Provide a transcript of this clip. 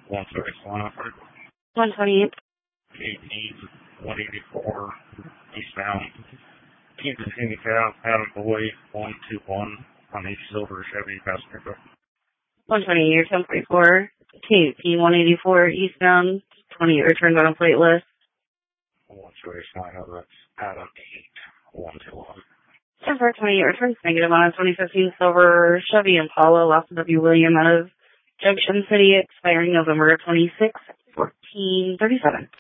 One service line operator. 128. 184 eastbound. Kansas City Cab, Adam Boy, 121 on a silver Chevy passenger car. 128, you're 1044. KP 184 eastbound. 28 returns on a plate list. One service line up, that's Adam 8121. 10-4-28 returns negative on a 2015 silver Chevy Impala, Lawson W. William out of Junction City, expiring November 26, 1437.